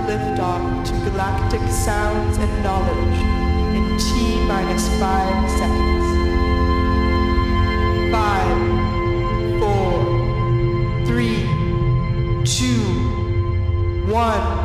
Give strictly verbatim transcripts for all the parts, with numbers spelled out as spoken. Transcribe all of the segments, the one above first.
liftoff to galactic sounds and knowledge in T minus five seconds. Five, four, three, two, one.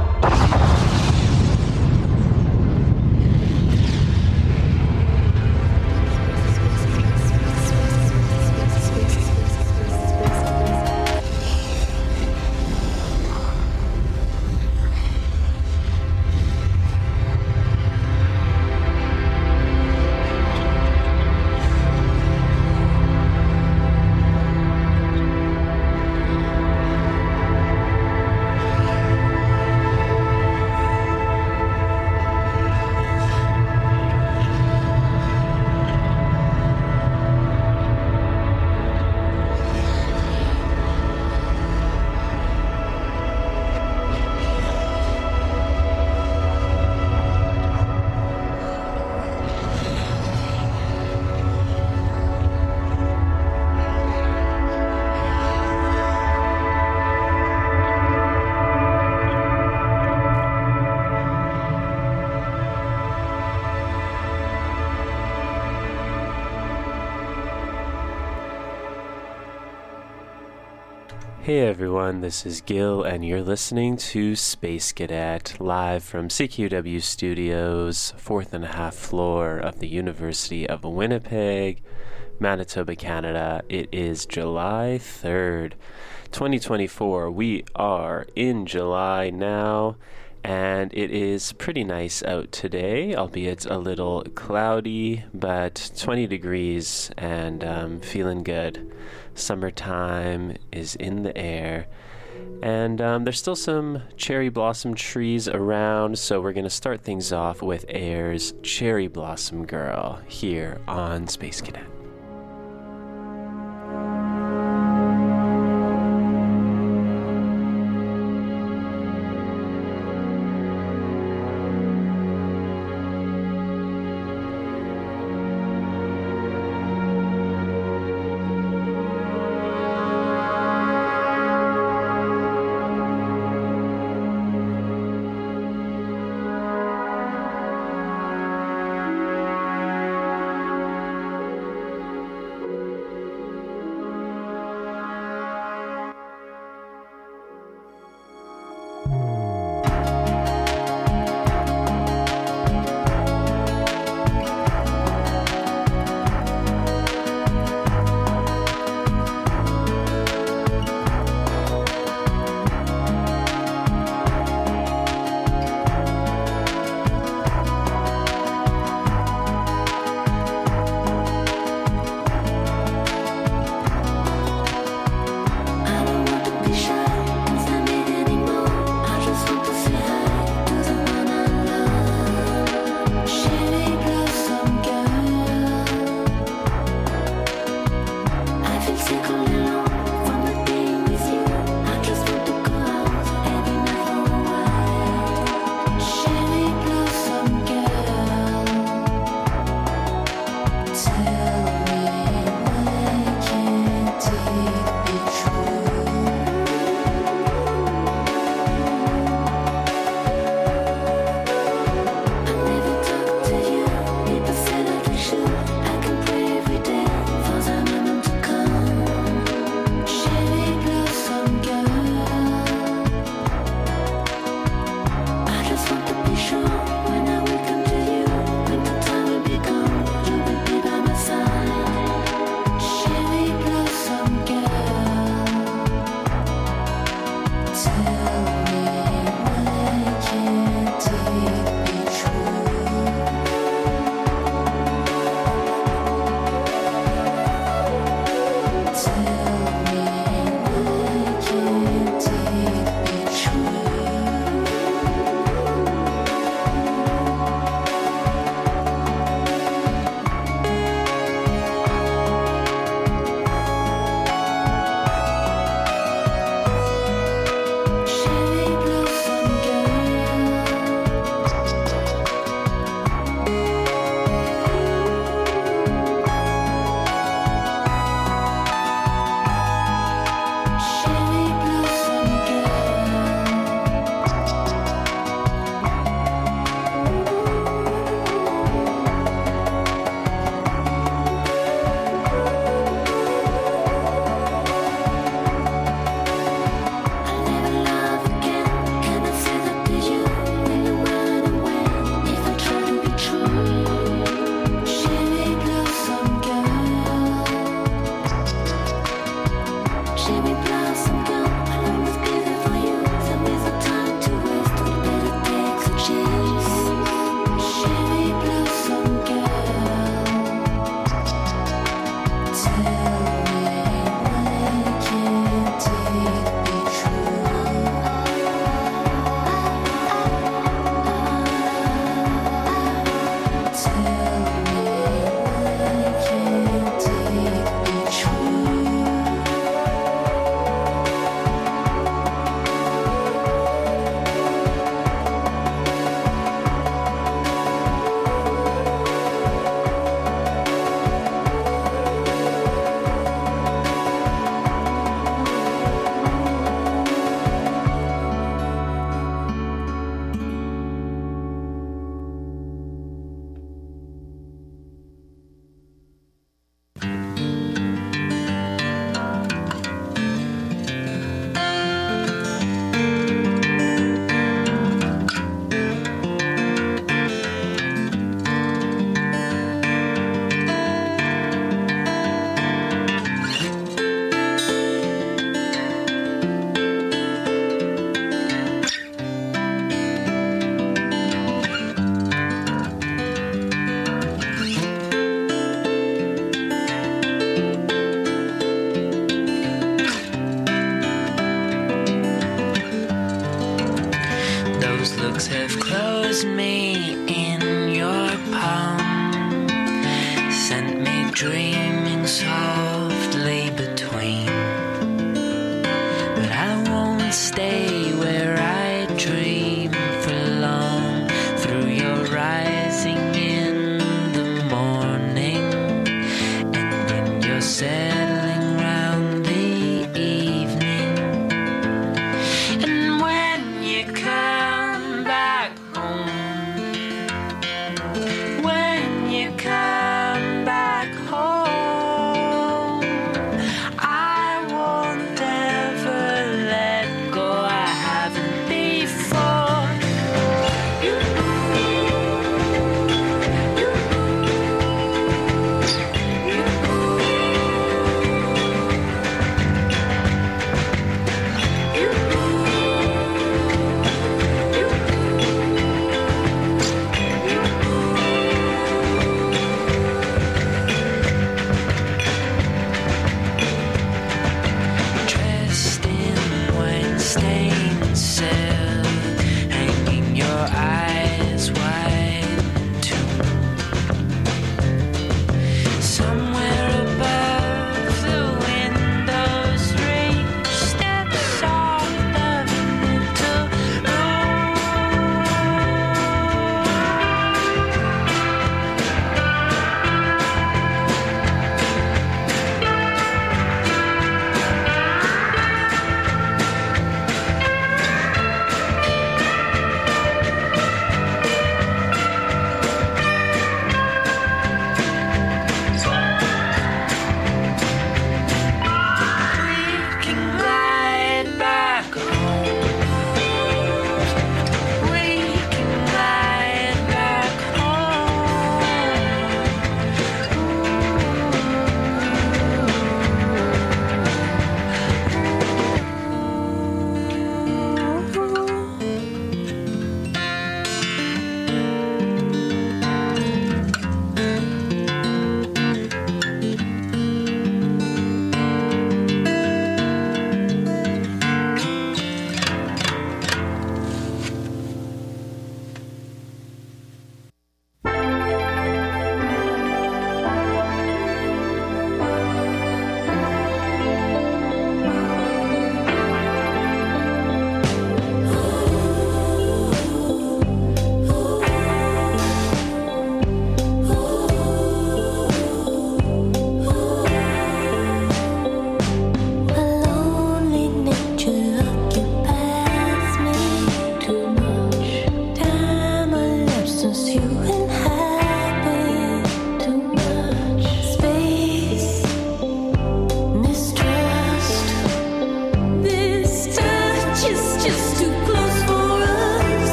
Hey everyone, this is Gil, and you're listening to Space Cadet, live from C Q W Studios, fourth and a half floor of the University of Winnipeg, Manitoba, Canada. It is July third, twenty twenty-four. We are in July now, and it is pretty nice out today, albeit a little cloudy, but twenty degrees and um, feeling good. Summertime is in the air, and um, there's still some cherry blossom trees around, so we're going to start things off with Air's Cherry Blossom Girl here on Space Cadet.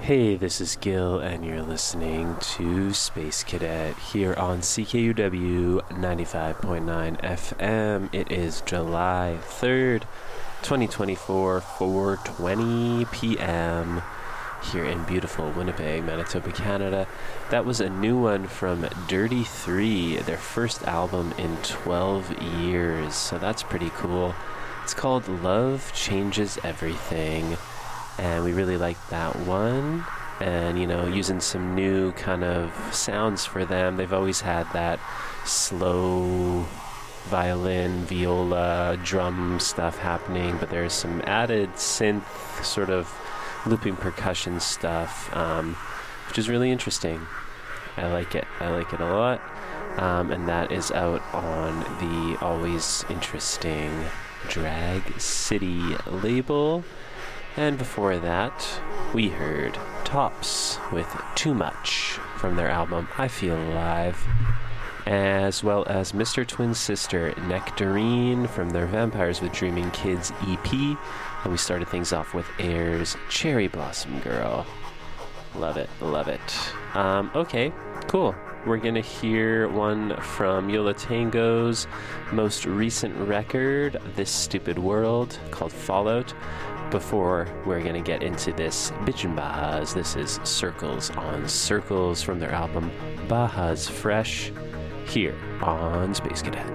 Hey, this is Gil, and you're listening to Space Cadet here on C K U W ninety-five point nine F M. It is July third, twenty twenty-four, four twenty p.m. here in beautiful Winnipeg, Manitoba, Canada. That was a new one from Dirty Three, their first album in twelve years, so that's pretty cool. It's called Love Changes Everything. And we really liked that one. And, you know, using some new kind of sounds for them. They've always had that slow violin, viola, drum stuff happening, but there's some added synth sort of looping percussion stuff, um, which is really interesting. I like it. I like it a lot. Um, and that is out on the always interesting Drag City label. And before that, we heard Tops with Too Much from their album I Feel Alive, as well as Mister Twin Sister Nectarine from their Vampires with Dreaming Kids E P, and we started things off with Air's Cherry Blossom Girl. Love it, love it. Um, okay, cool. We're going to hear one from Yo La Tengo's most recent record, This Stupid World, called Fallout. Before we're going to get into this Bitchin' Bajas, this is Circles on Circles from their album Bajas Fresh, here on Space Cadet.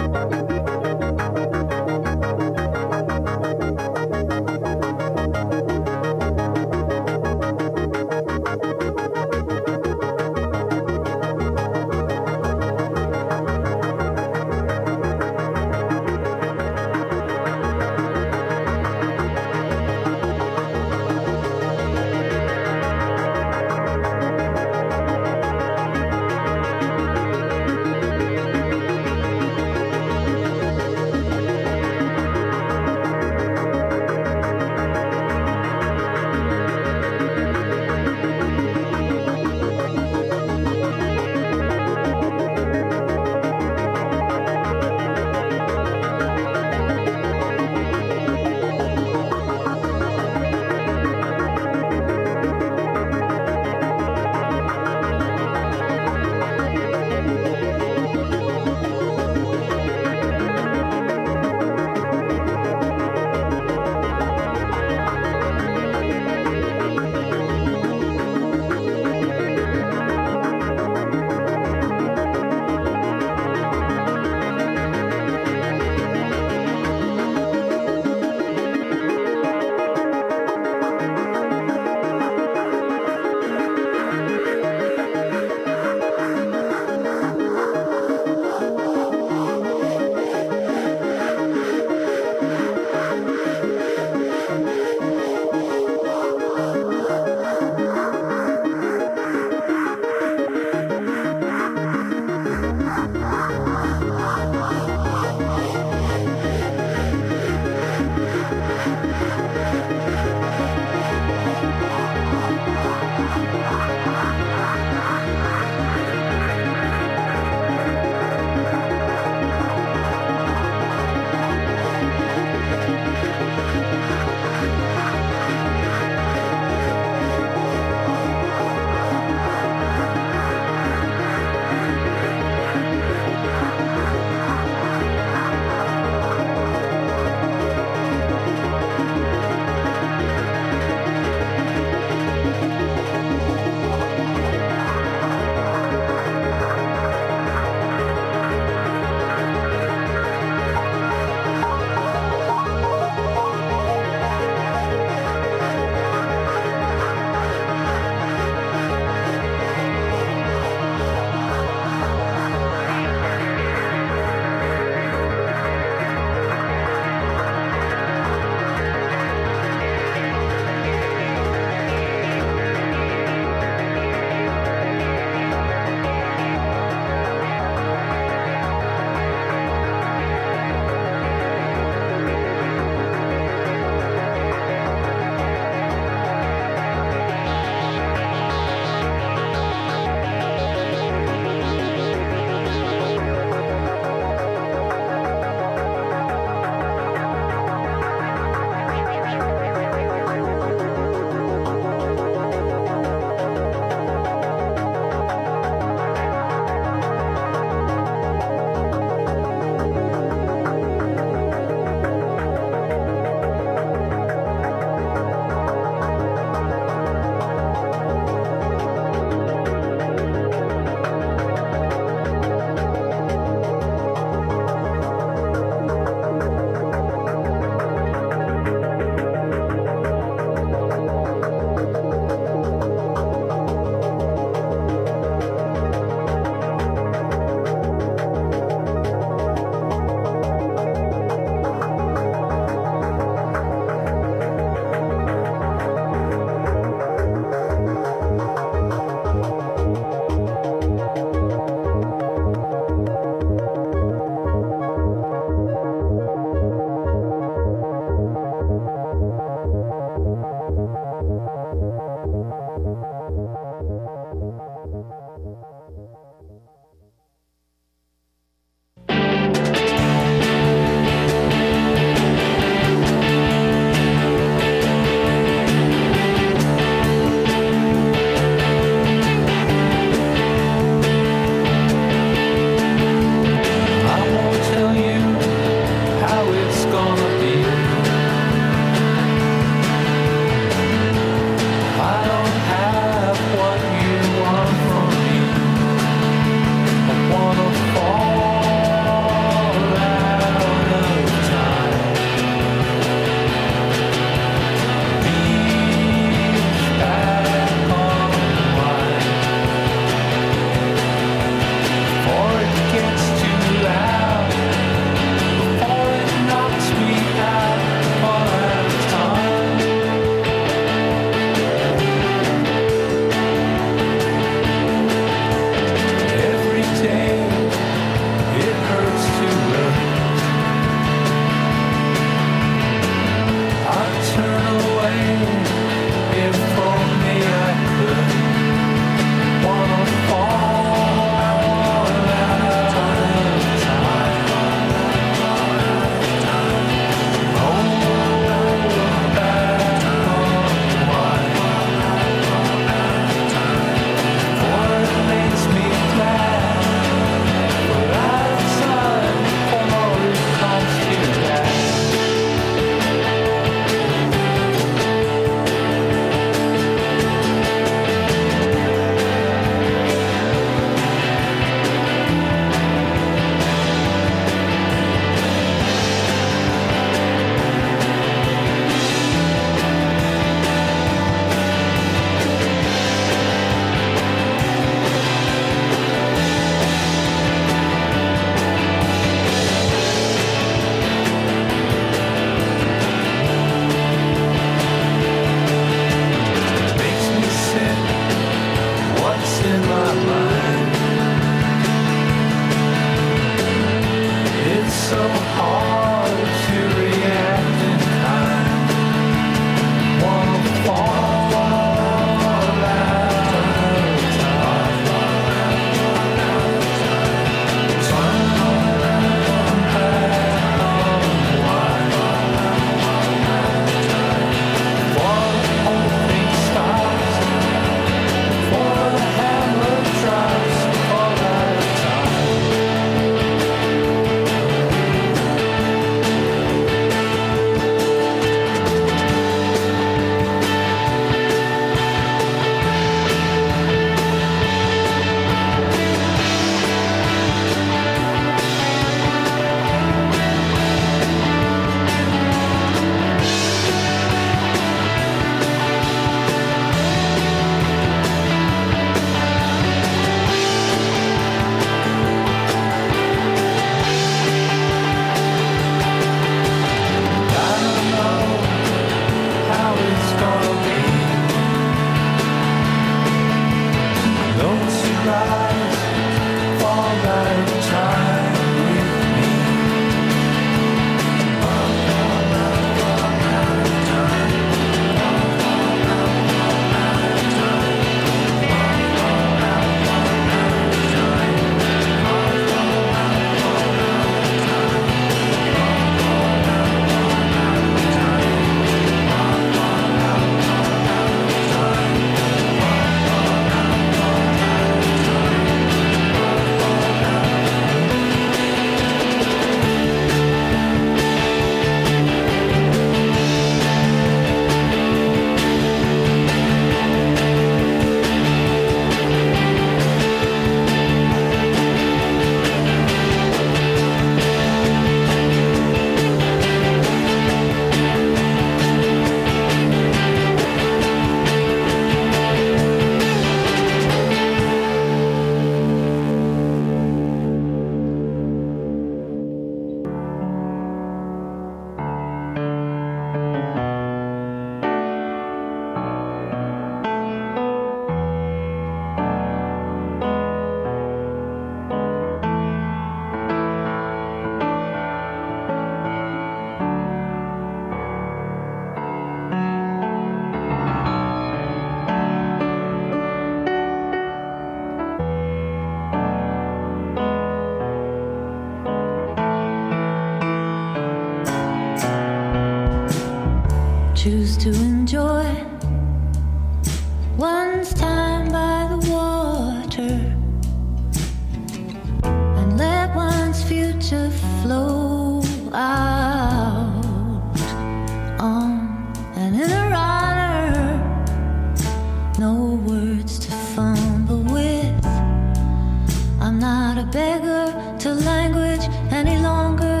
beggar to language any longer,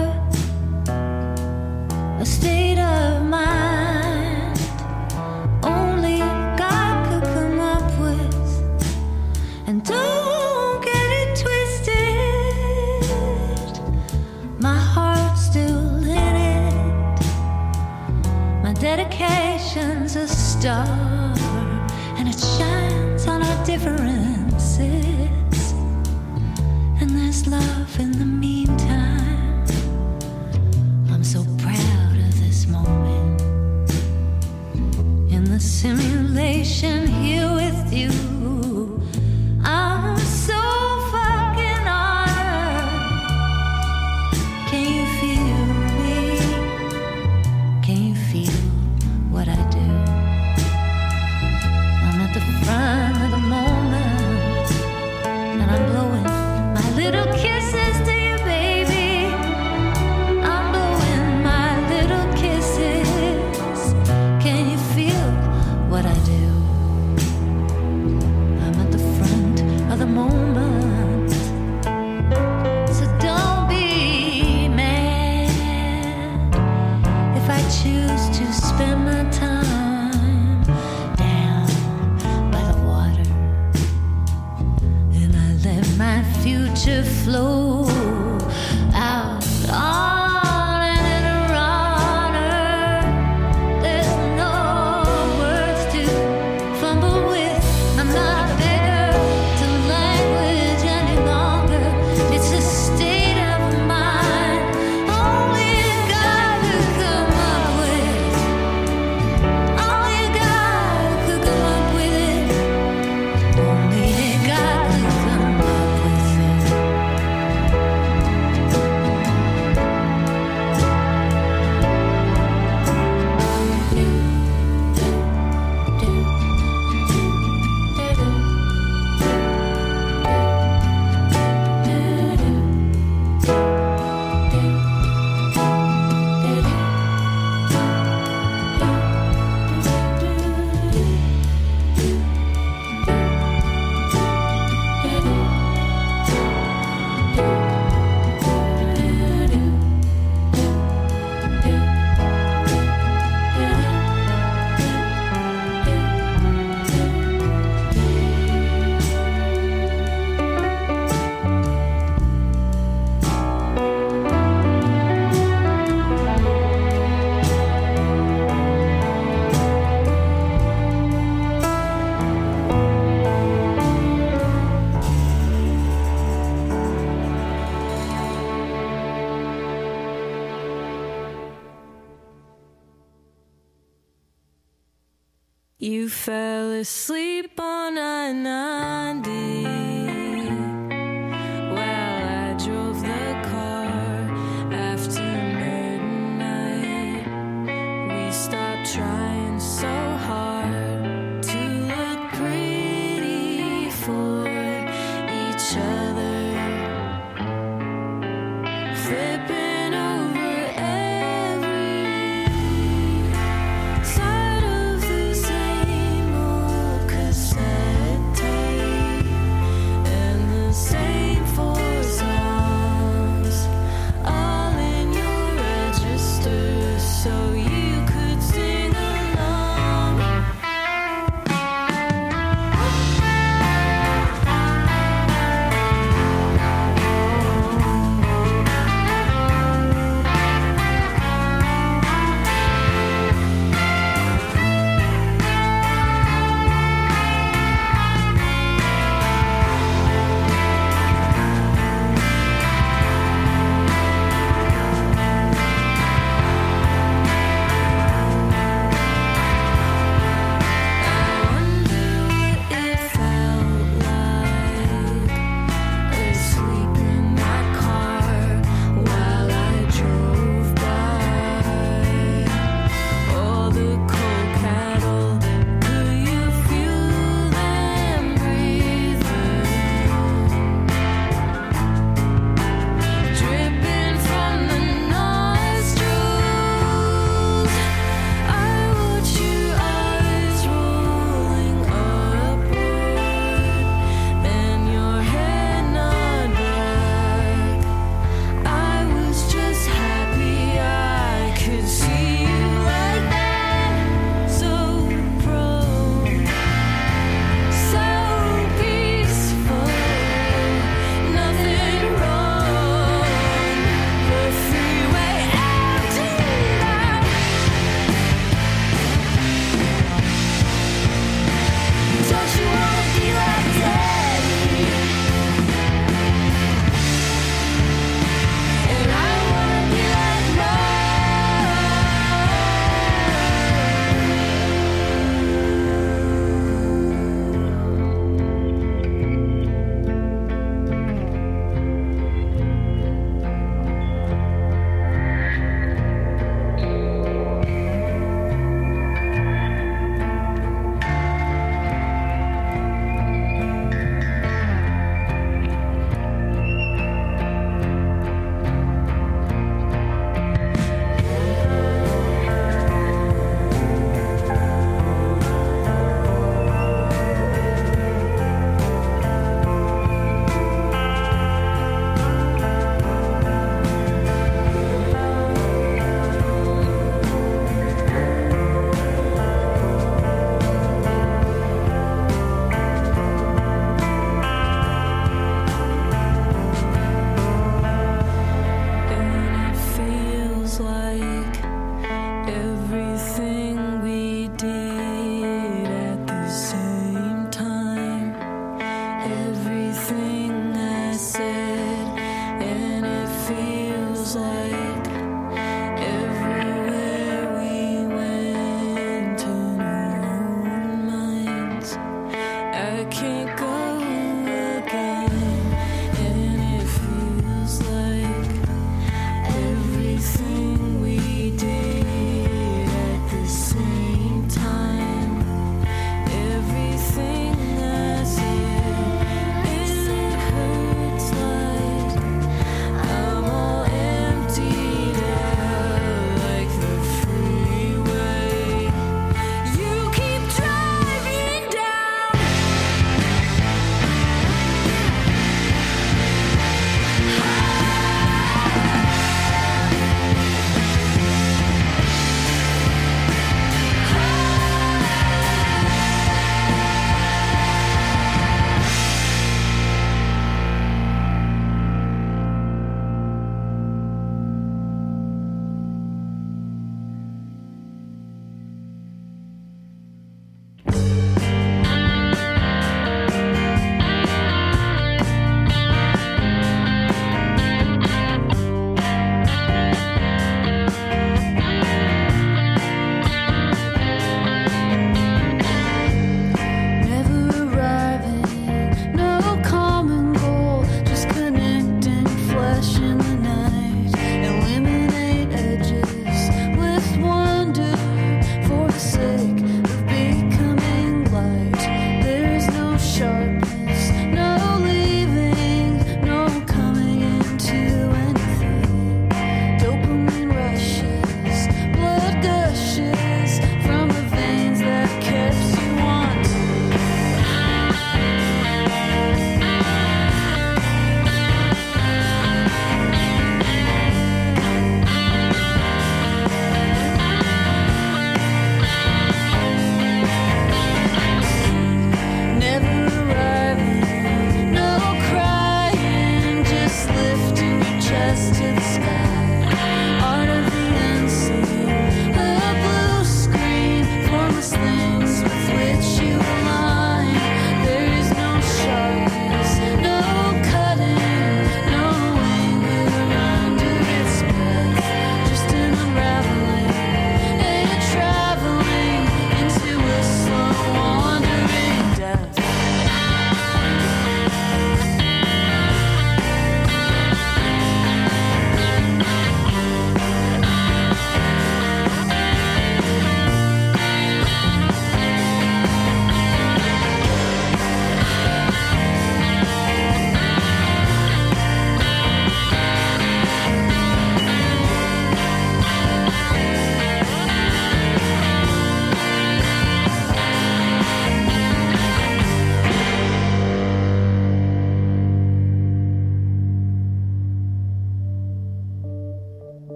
a state of mind only God could come up with. And don't get it twisted, my heart's still in it, my dedication's a star, and it shines on our differences, and there's love in the meantime. I'm so proud of this moment, in the simulation here with you. I'm so fucking honored. Can you feel me? Can you feel what I do? I'm at the front of the moment, and I'm blowing my little kisses to you, baby. I'm blowing my little kisses. Can you feel what I do? I'm at the front of the moment, so don't be mad if I choose to spend my time down by the water, and I let my future flow out on an inner honor. There's no words to fumble with. I'm not a beggar to language any longer. It's a state of mind only God could come up with. Only God could come up with it. Only God could come up with it. You fell asleep on I ninety while I drove the car after midnight. We stopped trying so hard to look pretty for each other, flipping over every side of the same old cassette tape, and the same four songs all in your register, so you could sing along.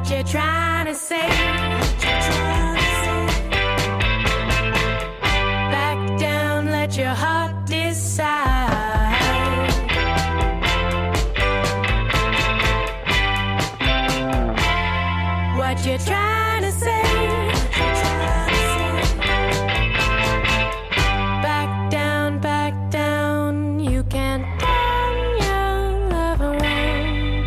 What you trying to say? Back down, let your heart decide. What you trying to say? Back down, back down, you can't turn your love around.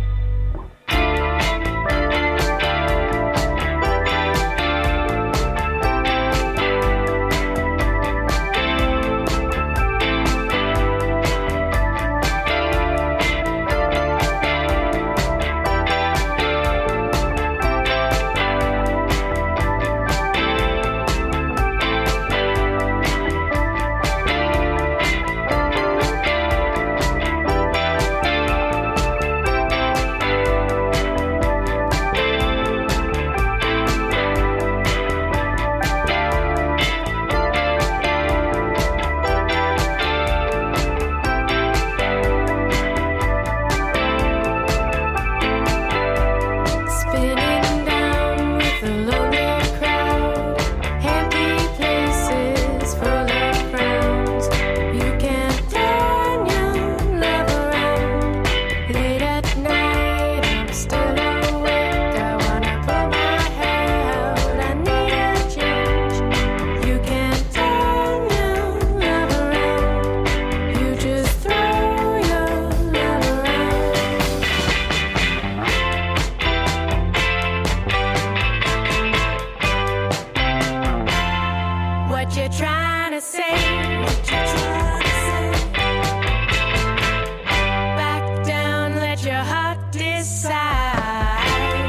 Spinning down with a lonely crowd, empty places full of frowns. You can't turn your love around. Late at night, I'm still awake. I wanna pull my hair out. I need a change. You can't turn your love around. You just throw your love around. What you trying to say? What you trying to say? Back down, let your heart decide.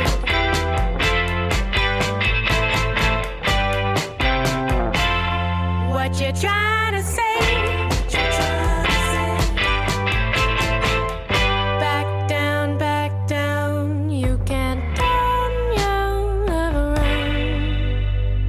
What you trying to say? What you trying to say? Back down, back down, you can't turn your love around.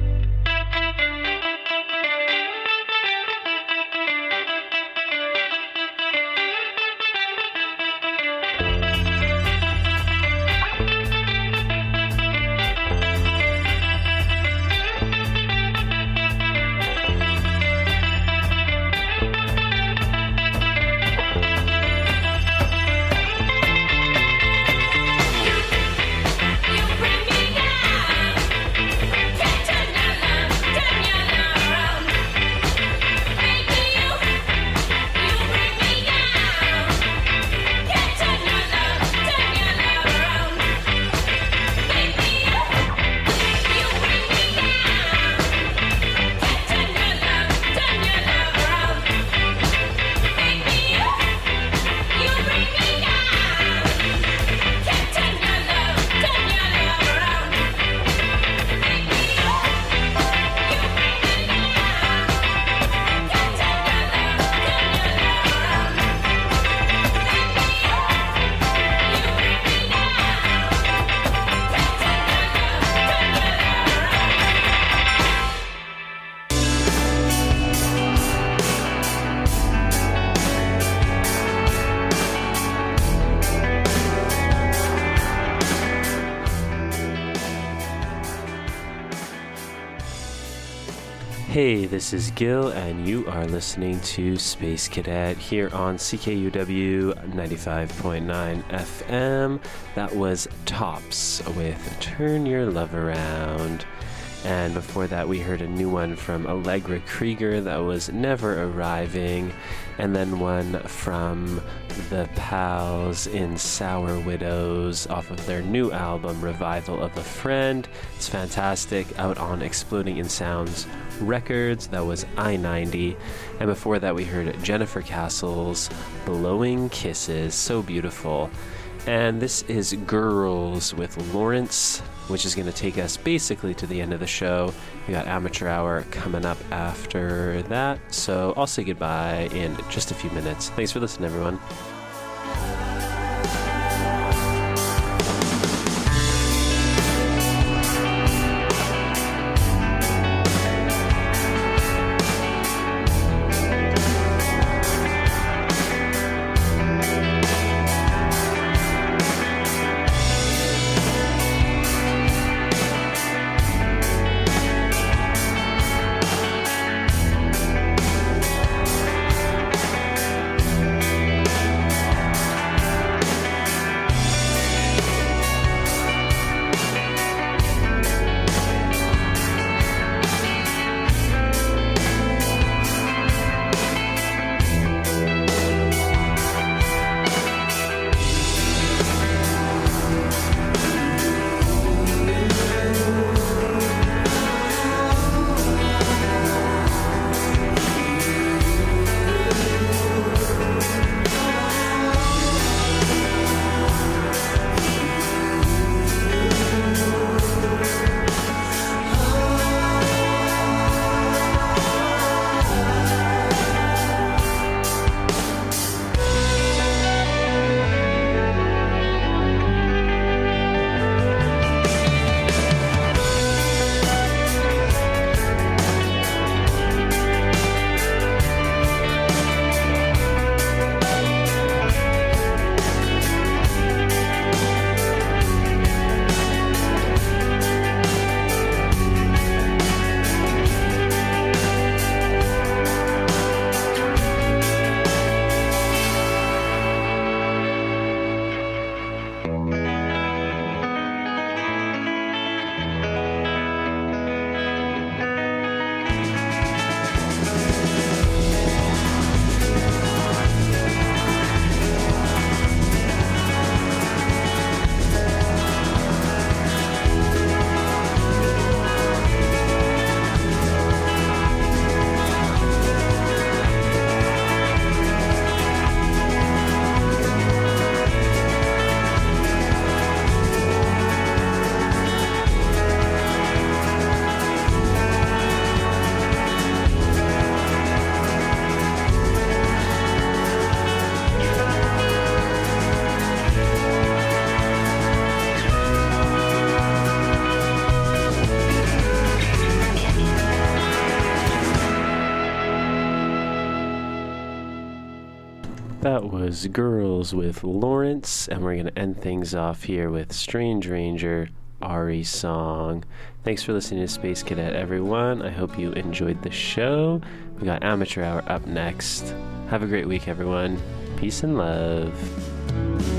Hey, this is Gil, and you are listening to Space Cadet here on C K U W ninety-five point nine F M. That was Tops with Turn Your Love Around. And before that, we heard a new one from Allegra Krieger that was Never Arriving. And then one from the Pals in Sour Widows off of their new album, Revival of a Friend. It's fantastic, out on Exploding in Sounds Records. That was I ninety. And before that, we heard Jennifer Castle's Blowing Kisses. So beautiful. And this is Girls with Lawrence, which is going to take us basically to the end of the show. We got Amateur Hour coming up after that, so I'll say goodbye in just a few minutes. Thanks for listening, everyone. That was Girls with Lawrence, and we're going to end things off here with Strange Ranger, Ari's song. Thanks for listening to Space Cadet, everyone. I hope you enjoyed the show. We got Amateur Hour up next. Have a great week, everyone. Peace and love.